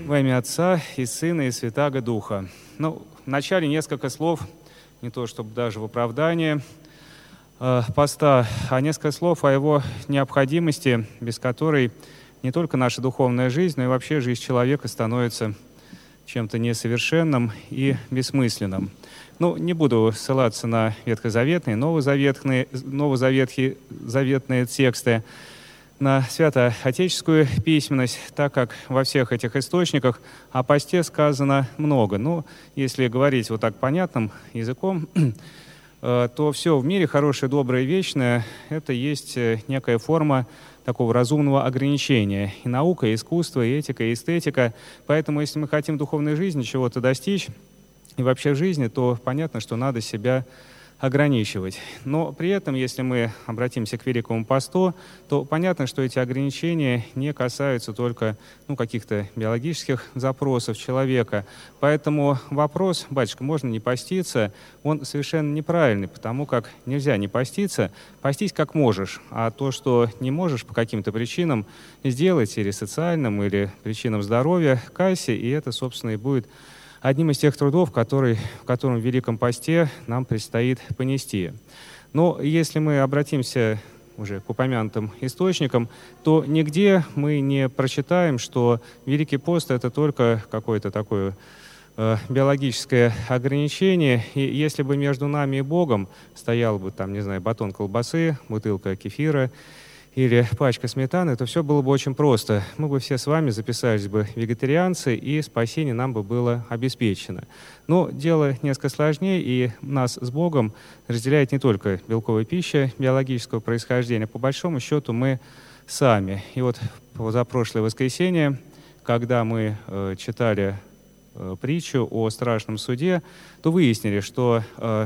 Во имя Отца и Сына и Святаго Духа. Вначале несколько слов, не то чтобы даже в оправдание поста, а несколько слов о его необходимости, без которой не только наша духовная жизнь, но и вообще жизнь человека становится чем-то несовершенным и бессмысленным. Не буду ссылаться на ветхозаветные, новозаветные тексты, на святоотеческую письменность, так как во всех этих источниках о посте сказано много. Если говорить вот так понятным языком, то все в мире хорошее, доброе, вечное — это есть некая форма такого разумного ограничения. И наука, и искусство, и этика, и эстетика. Поэтому, если мы хотим в духовной жизни чего-то достичь, и вообще в жизни, то понятно, что надо себя ограничивать. Но при этом, если мы обратимся к Великому посту, то понятно, что эти ограничения не касаются только каких-то биологических запросов человека. Поэтому вопрос: «Батюшка, можно не поститься?», он совершенно неправильный, потому как нельзя не поститься. Постись как можешь, а то, что не можешь по каким-то причинам сделать, или социальным, или причинам здоровья, кайся, и это, собственно, и будет одним из тех трудов, в котором в Великом посте нам предстоит понести. Но если мы обратимся уже к упомянутым источникам, то нигде мы не прочитаем, что Великий пост — это только какое-то такое биологическое ограничение. И если бы между нами и Богом стоял бы батон колбасы, бутылка кефира или пачка сметаны, то все было бы очень просто. Мы бы все с вами записались бы вегетарианцы, и спасение нам бы было обеспечено. Но дело несколько сложнее, и нас с Богом разделяет не только белковая пища биологического происхождения. По большому счету мы сами. И вот за прошлое воскресенье, когда мы читали притчу о страшном суде, то выяснили, что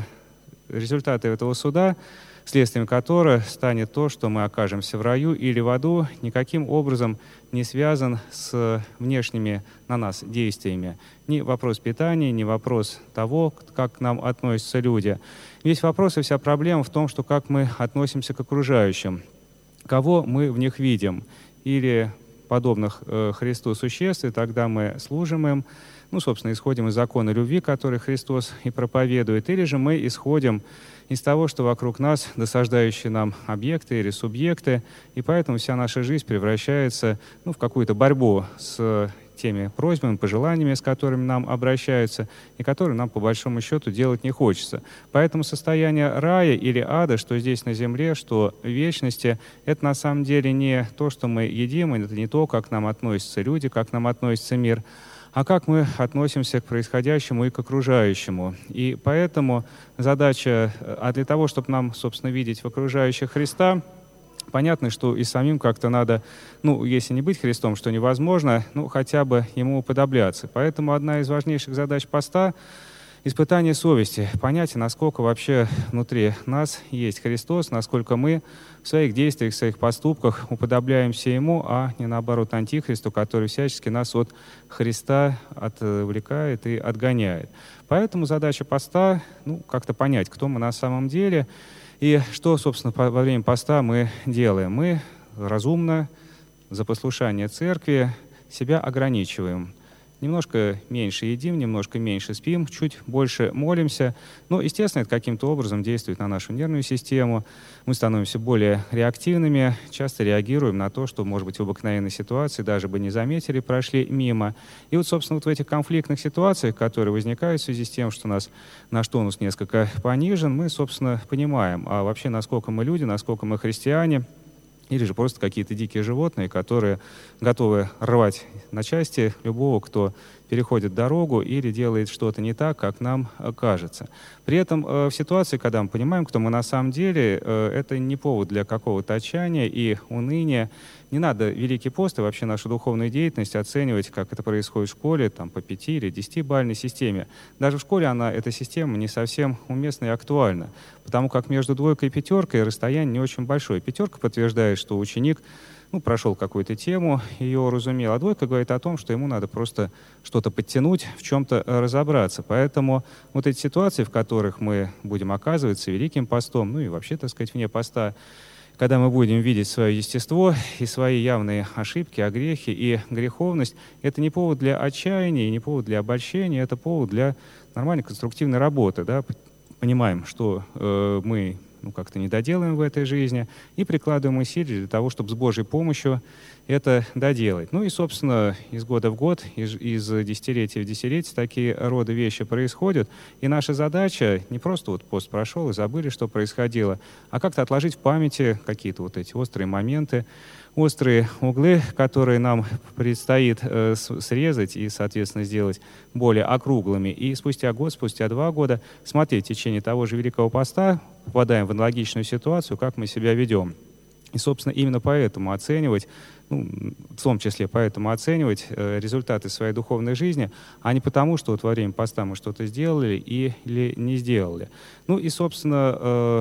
результаты этого суда, следствием которого станет то, что мы окажемся в раю или в аду, никаким образом не связан с внешними на нас действиями. Ни вопрос питания, ни вопрос того, как к нам относятся люди. Весь вопрос и вся проблема в том, что как мы относимся к окружающим, кого мы в них видим, или подобных Христу существ, и тогда мы служим им, собственно, исходим из закона любви, который Христос и проповедует, или же мы исходим из того, что вокруг нас досаждающие нам объекты или субъекты, и поэтому вся наша жизнь превращается в какую-то борьбу с теми просьбами, пожеланиями, с которыми нам обращаются, и которые нам, по большому счету, делать не хочется. Поэтому состояние рая или ада, что здесь на земле, что в вечности, это на самом деле не то, что мы едим, это не то, как к нам относятся люди, как к нам относится мир, а как мы относимся к происходящему и к окружающему. И поэтому задача, для того, чтобы нам, собственно, видеть в окружающих Христа, понятно, что и самим как-то надо, если не быть Христом, что невозможно, хотя бы Ему уподобляться. Поэтому одна из важнейших задач поста — испытание совести, понять, насколько вообще внутри нас есть Христос, насколько мы в своих действиях, в своих поступках уподобляемся Ему, а не наоборот Антихристу, который всячески нас от Христа отвлекает и отгоняет. Поэтому задача поста как-то понять, кто мы на самом деле и что, собственно, во время поста мы делаем. Мы разумно, за послушание церкви, себя ограничиваем. Немножко меньше едим, немножко меньше спим, чуть больше молимся. Естественно, это каким-то образом действует на нашу нервную систему. Мы становимся более реактивными, часто реагируем на то, что, может быть, в обыкновенной ситуации даже бы не заметили, прошли мимо. И собственно, в этих конфликтных ситуациях, которые возникают в связи с тем, что наш тонус несколько понижен, мы, собственно, понимаем, а вообще, насколько мы люди, насколько мы христиане, или же просто какие-то дикие животные, которые готовы рвать на части любого, кто переходит дорогу или делает что-то не так, как нам кажется. При этом в ситуации, когда мы понимаем, кто мы на самом деле, это не повод для какого-то отчаяния и уныния. Не надо Великий пост и вообще нашу духовную деятельность оценивать, как это происходит в школе, по 5 или 10-бальной системе. Даже в школе эта система не совсем уместна и актуальна, потому как между двойкой и пятеркой расстояние не очень большое. Пятерка подтверждает, что ученик прошел какую-то тему, ее уразумел, а двойка говорит о том, что ему надо просто что-то подтянуть, в чем-то разобраться. Поэтому вот эти ситуации, в которых мы будем оказываться Великим постом, и вообще, вне поста, когда мы будем видеть свое естество и свои явные ошибки, огрехи и греховность, это не повод для отчаяния, не повод для обольщения, это повод для нормальной конструктивной работы. Да? Понимаем, что мы как-то не доделаем в этой жизни и прикладываем усилия для того, чтобы с Божьей помощью это доделать. Ну и, собственно, из года в год, из десятилетия в десятилетие такие роды вещи происходят. И наша задача не просто вот пост прошел и забыли, что происходило, а как-то отложить в памяти какие-то вот эти острые моменты, острые углы, которые нам предстоит срезать и, соответственно, сделать более округлыми. И спустя год, спустя 2 года смотреть в течение того же Великого Поста, попадаем в аналогичную ситуацию, как мы себя ведем. И, собственно, именно поэтому оценивать, в том числе поэтому оценивать результаты своей духовной жизни, а не потому, что вот во время поста мы что-то сделали или не сделали. Ну и, собственно,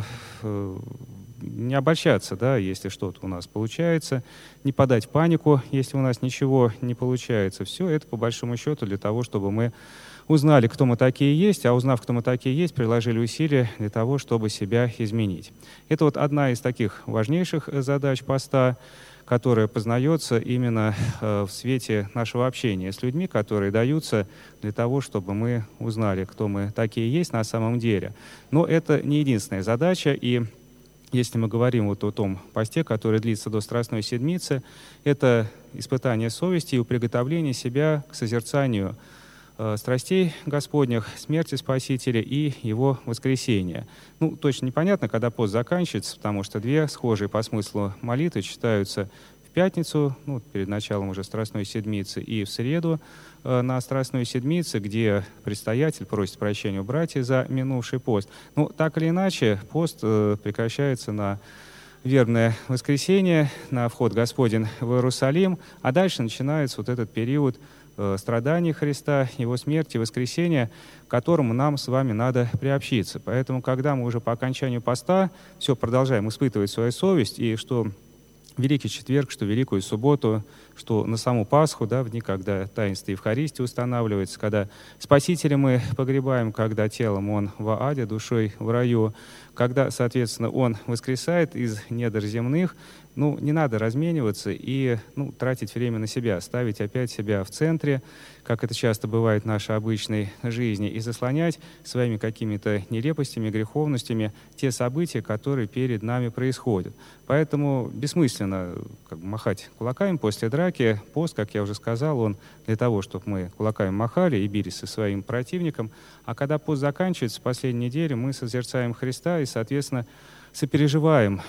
не обольщаться, да, если что-то у нас получается, не подать в панику, если у нас ничего не получается. Все это, по большому счету, для того, чтобы мы узнали, кто мы такие есть, а узнав, кто мы такие есть, приложили усилия для того, чтобы себя изменить. Это вот одна из таких важнейших задач поста, которая познается именно в свете нашего общения с людьми, которые даются для того, чтобы мы узнали, кто мы такие есть на самом деле. Но это не единственная задача, и если мы говорим вот о том посте, который длится до Страстной Седмицы, это испытание совести и приготовление себя к созерцанию страстей Господних, смерти Спасителя и Его воскресения. Точно непонятно, когда пост заканчивается, потому что 2 схожие по смыслу молитвы читаются в пятницу, перед началом уже Страстной Седмицы, и в среду на Страстной Седмице, где предстоятель просит прощения у братьев за минувший пост. Так или иначе, пост прекращается на вербное воскресенье, на вход Господень в Иерусалим, а дальше начинается вот этот период страданий Христа, Его смерти, воскресения, к которому нам с вами надо приобщиться. Поэтому, когда мы уже по окончанию поста все продолжаем испытывать свою совесть, и что Великий Четверг, что Великую Субботу, что на саму Пасху, да, в дни, когда таинство Евхаристии устанавливается, когда Спасителя мы погребаем, когда телом Он в аде, душой в раю, когда, соответственно, Он воскресает из недр земных, не надо размениваться и тратить время на себя, ставить опять себя в центре, как это часто бывает в нашей обычной жизни, и заслонять своими какими-то нелепостями, греховностями те события, которые перед нами происходят. Поэтому бессмысленно махать кулаками после драки. Пост, как я уже сказал, он для того, чтобы мы кулаками махали и бились со своим противником. А когда пост заканчивается, последней неделе мы созерцаем Христа и, соответственно, сопереживаем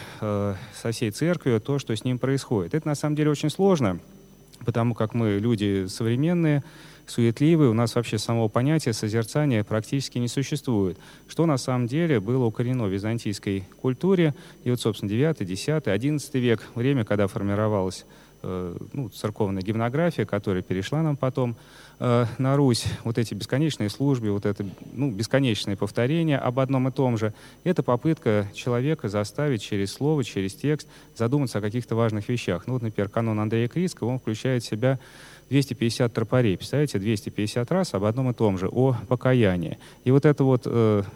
со всей церковью то, что с ним происходит. Это на самом деле очень сложно, потому как мы люди современные, суетливые, у нас вообще самого понятия созерцания практически не существует, что на самом деле было укоренено в византийской культуре. И вот, собственно, 9, 10, 11 век, время, когда формировалась церковная гимнография, которая перешла нам потом на Русь, вот эти бесконечные службы, вот это бесконечное повторение об одном и том же, это попытка человека заставить через слово, через текст задуматься о каких-то важных вещах. Например, канон Андрея Критского, он включает в себя 250 тропарей. Представляете, 250 раз об одном и том же, о покаянии. И вот это вот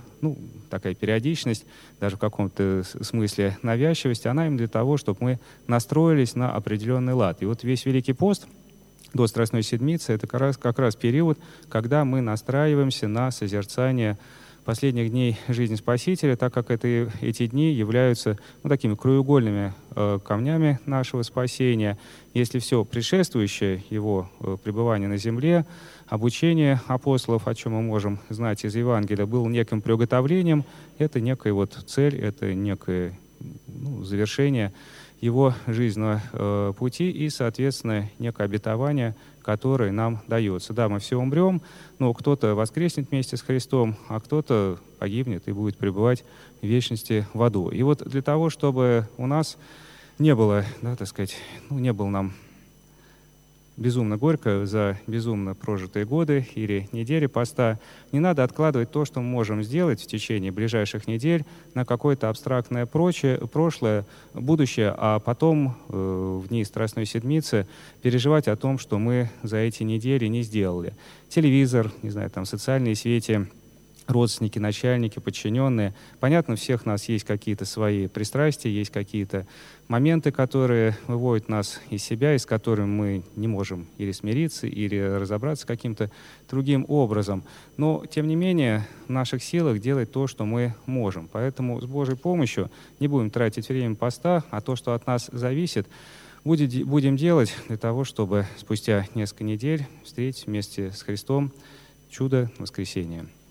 такая периодичность, даже в каком-то смысле навязчивость, она им для того, чтобы мы настроились на определенный лад. И вот весь Великий пост до Страстной Седмицы — это как раз период, когда мы настраиваемся на созерцание последних дней жизни Спасителя, так как эти дни являются такими краеугольными камнями нашего спасения. Если все предшествующее его пребывание на земле, обучение апостолов, о чем мы можем знать из Евангелия, было неким приготовлением, это некая цель, это некое завершение его жизненного пути и, соответственно, некое обетование, которое нам дается. Да, мы все умрем, но кто-то воскреснет вместе с Христом, а кто-то погибнет и будет пребывать в вечности в аду. И вот для того, чтобы у нас не было, не было нам безумно горько за безумно прожитые годы или недели поста, не надо откладывать то, что мы можем сделать в течение ближайших недель на какое-то абстрактное прошлое, будущее, а потом в дни Страстной Седмицы переживать о том, что мы за эти недели не сделали. Телевизор, социальные сети, родственники, начальники, подчиненные. Понятно, у всех нас есть какие-то свои пристрастия, есть какие-то моменты, которые выводят нас из себя, и с которыми мы не можем или смириться, или разобраться каким-то другим образом. Но, тем не менее, в наших силах делать то, что мы можем. Поэтому с Божьей помощью не будем тратить время поста, а то, что от нас зависит, будем делать для того, чтобы спустя несколько недель встретить вместе с Христом чудо воскресения.